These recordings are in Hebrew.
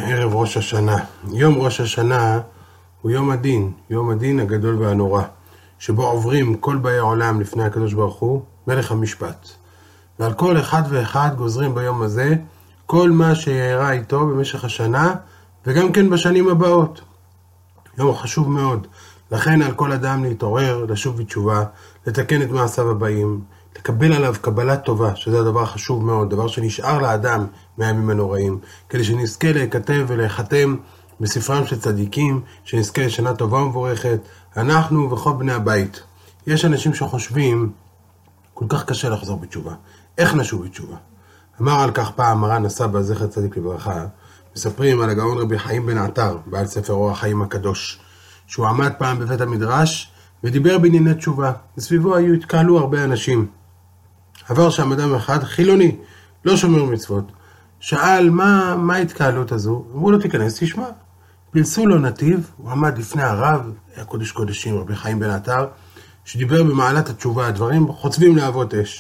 ערב ראש השנה. יום ראש השנה הוא יום הדין הגדול והנורא, שבו עוברים כל באי העולם לפני הקדוש ברוך הוא, מלך המשפט. ועל כל אחד ואחד גוזרים ביום הזה כל מה שיערה איתו במשך השנה, וגם כן בשנים הבאות. יום חשוב מאוד, לכן על כל אדם להתעורר, לשוב בתשובה, לתקן את מעשיו הבאים, לקבל עליו קבלה טובה, שזה הדבר החשוב מאוד, דבר שנשאר לאדם מהימים הנוראים, כדי שנזכה להיכתב ולהיחתם בספרם של צדיקים, שנזכה לשנה טובה ומבורכת, אנחנו וכל בני הבית. יש אנשים שחושבים, כל כך קשה לחזור בתשובה. איך נשוב בתשובה? אמר על כך פעם מרן הסבא זכר צדיק לברכה, מספרים על הגאון רבי חיים בן עטר, בעל ספר אורח חיים הקדוש, שהוא עמד פעם בבית המדרש ודיבר בענייני תשובה. מסביבו התקהלו הרבה אנשים. עבר שם אדם אחד חילוני, לא שומר מצוות. שאל מה ההתקהלות הזו? אמרו לו תיכנס, תשמע. פילסו לו נתיב, הוא עמד לפני הרב, היה קודש קודשים רבי חיים בן עטר, שדיבר במעלת התשובה, הדברים חוצבים להבות אש.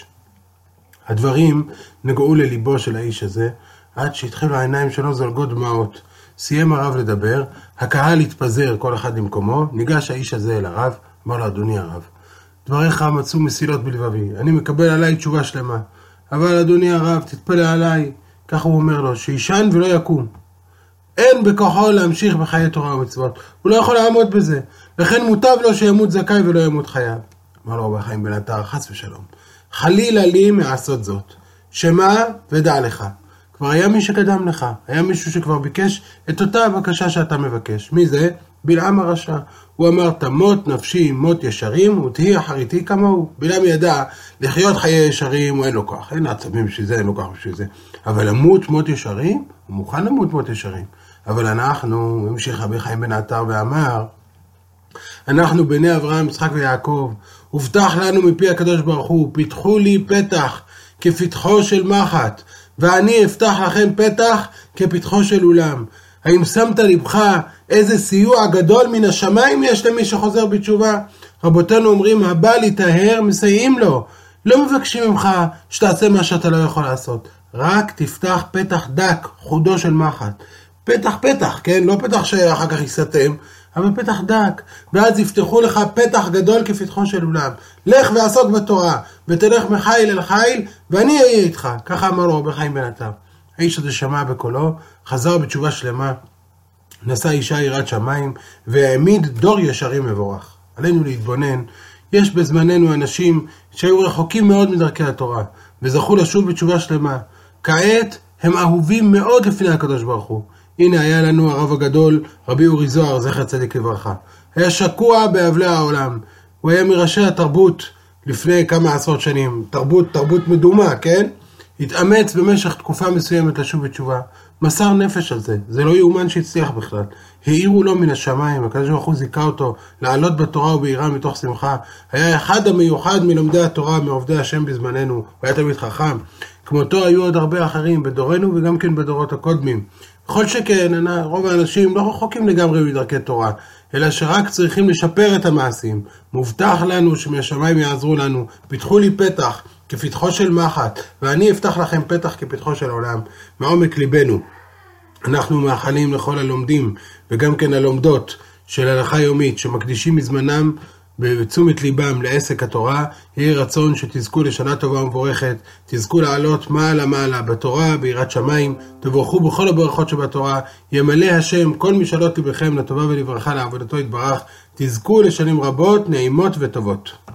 הדברים נגעו לליבו של האיש הזה, עד שהתחילו העיניים שלו זולגות דמעות. סיים הרב לדבר, הקהל התפזר כל אחד למקומו, ניגש האיש הזה אל הרב, אמר לו, אדוני הרב, דבריך מצאו מסילות בלבבי, אני מקבל עליי תשובה שלמה, אבל אדוני הרב, תתפלא עליי, כך הוא אומר לו, שישן ולא יקום. אין בכוחו להמשיך בחיי תורה ומצוות, הוא לא יכול לעמוד בזה, לכן מוטב לו שימות זכאי ולא ימות חייו. אמר לו רבי חיים בן עטר, חס ושלום, חלילה לי מעשות זאת, שמע ודע לך. כבר היה מי שקדם לך, היה מישהו שכבר ביקש את אותה הבקשה שאתה מבקש. מי זה? בלעם הרשע. הוא אמר, תמות נפשי מות ישרים, ותהי אחריתי כמוהו. בלעם ידע לחיות חיי ישרים, הוא אין לו כוח. אין עצבים בשביל זה, אין לו כוח בשביל זה. אבל למות מות ישרים, הוא מוכן למות מות ישרים. אבל אנחנו, המשיך רבי חיים בן עטר ואמר, אנחנו בני אברהם, יצחק ויעקב, הובטח לנו מפי הקדוש ברוך הוא, פיתחו לי פתח כפתחו של מחט, ואני אפתח לכם פתח כפתחו של אולם. האם שמת לבך איזה סיוע גדול מן השמיים יש למי שחוזר בתשובה? רבותינו אומרים, הבא להיטהר מסייעים לו. לא מבקשים ממך שתעשה מה שאתה לא יכול לעשות. רק תפתח פתח דק, חודו של מחט. פתח, כן? לא פתח שאחר כך יסתם, אבל פתח דק. ואז יפתחו לך פתח גדול כפתחו של אולם. לך ועסוק בתורה, ותלך מחיל אל חיל, ואני אהיה איתך. ככה אמר לו רבי חיים בן עטר. האיש הזה שמע בקולו, חזר בתשובה שלמה, נשא אישה יראת שמיים, והעמיד דור ישרים מבורך. עלינו להתבונן, יש בזמננו אנשים שהיו רחוקים מאוד מדרכי התורה, וזכו לשוב בתשובה שלמה. כעת הם אהובים מאוד לפני הקדוש ברוך הוא. הנה היה לנו הרב הגדול, רבי אורי זוהר, זכר צדיק לברכה. היה שקוע באבלי העולם. הוא היה מראשי התרבות לפני כמה עשרות שנים. תרבות מדומה, כן? התאמץ במשך תקופה מסוימת לשוב בתשובה. מסר נפש על זה. זה לא יאומן שהצליח בכלל. העירו לו מן השמיים. הקדוש ברוך הוא זיכה אותו לעלות בתורה וביראה מתוך שמחה. היה אחד המיוחד מלומדי התורה, מעובדי השם בזמננו. הוא היה תמיד חכם. כמותו היו עוד הרבה אחרים בדורנו וגם כן בדורות הקודמים. בכל שכן, רוב האנשים לא רחוקים לגמרי מדרכי תורה, אלא שרק צריכים לשפר את המעשים. מובטח לנו שמהשמיים יעזרו לנו, פיתחו לי פתח כפתחו של מחט, ואני אפתח לכם פתח כפתחו של עולם. מעומק ליבנו, אנחנו מאחלים לכל הלומדים, וגם כן הלומדות של הלכה יומית, שמקדישים מזמנם בתשומת ליבם לעסק התורה, יהי רצון שתזכו לשנה טובה ומבורכת, תזכו לעלות מעלה בתורה, ביראת שמיים, תבורכו בכל הברכות שבתורה, ימלא השם כל משאלות ליבכם לטובה ולברכה לעבודתו יתברך, תזכו לשנים רבות, נעימות וטובות.